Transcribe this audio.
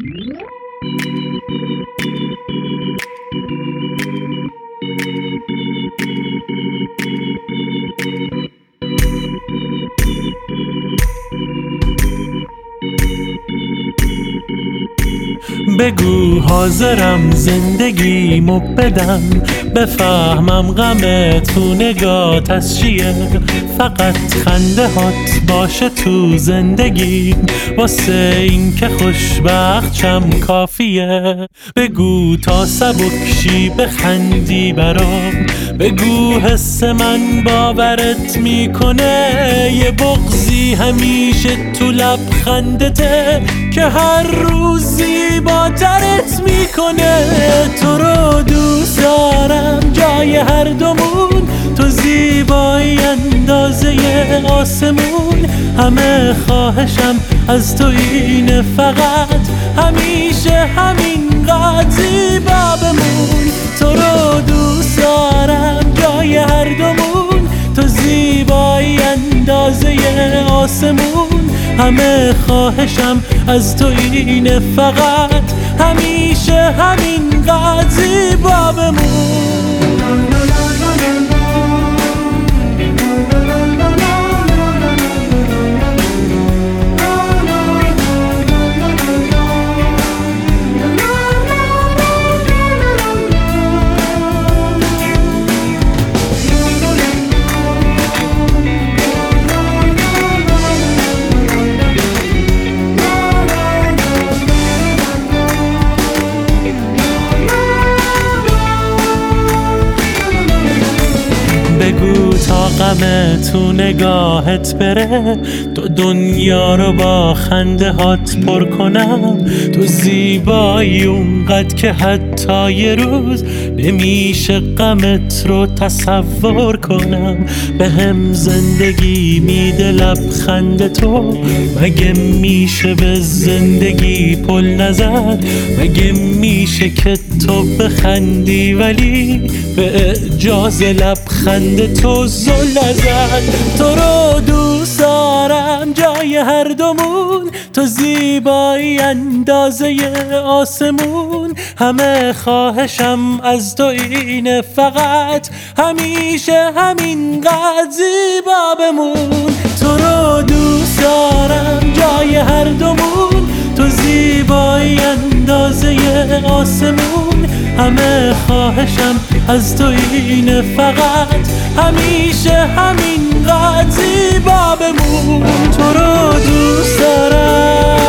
بگو حاضرم زندگیمو بدم، بفهمم غم تو نگات از چیه. فقط خنده هات باشه تو زندگی، واسه این که خوشبخت شم کافیه. بگو تا سبکشی بخندی برام، بگو حس من باورت میکنه. یه بغضی همیشه تو لبخندته که هر روز زیباترت میکنه. تو رو دوست دارم جای هر دومون، تو زیبایی اندازه آسمون. همه خواهشم از تو اینه، فقط همیشه همینقدر زیبا بمون. تو رو دوست دارم جای هر دومون، تو زیبایی اندازه آسمون. همه خواهشم از تو اینه، فقط همیشه همینقدر زیبا بمون. بگو تا غم تو نگاهت بره، تو دنیا رو با خنده هات پر کنم. تو زیبایی اونقدر که حتی یه روز نمیشه غمت رو تصور کنم. به هم زندگی میده لبخند تو، مگه میشه به زندگی پل نزد؟ مگه میشه که تو بخندی ولی به اعجاز لبخند تو زل نزد؟ تو رو دوست دارم جای هر دومون، تو زیبایی اندازه آسمون. همه خواهشم از تو اینه، فقط همیشه همینقدر زیبا بمون. تو رو دوست دارم جای هر دومون، تو زیبایی اندازه آسمون. همه خواهشم از تو اینه، فقط همیشه همینقدر زیبا بمون. تو رو دوست دارم.